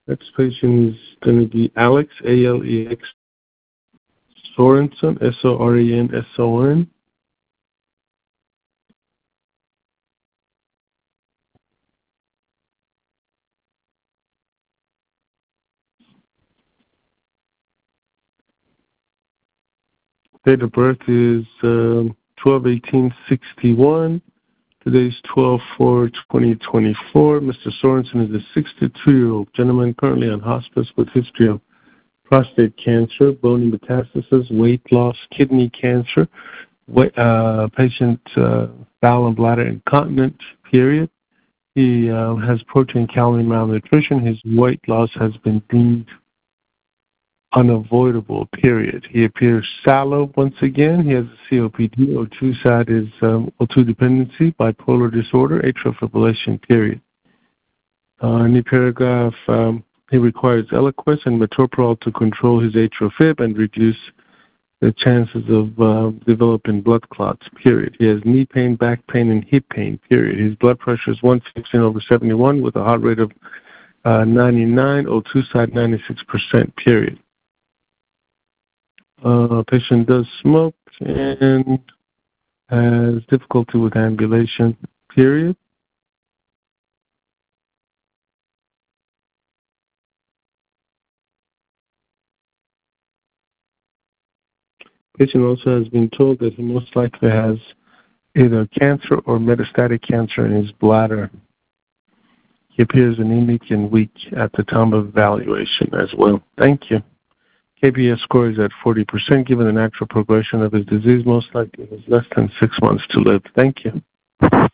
Next patient is going to be Alex, Alex Sorenson, Sorenson. Date of birth is 12/18/61. Today's 12/4/2024. Mr. Sorensen is a 62-year-old gentleman currently on hospice with history of prostate cancer, bony metastasis, weight loss, kidney cancer, patient bowel and bladder incontinent, period. He has protein calorie malnutrition. His weight loss has been deemed unavoidable, period. He appears sallow once again. He has a COPD, O2 side is O2 dependency, bipolar disorder, atrial fibrillation, period. In the paragraph, he requires Eliquis and metoprolol to control his atrial fib and reduce the chances of developing blood clots, period. He has knee pain, back pain, and hip pain, period. His blood pressure is 116/71 with a heart rate of 99, O2 side 96%, period. Patient does smoke and has difficulty with ambulation, period. Patient also has been told that he most likely has either cancer or metastatic cancer in his bladder. He appears anemic and weak at the time of evaluation as well. Thank you. KBS score is at 40%. Given the natural progression of his disease, most likely he has less than 6 months to live. Thank you.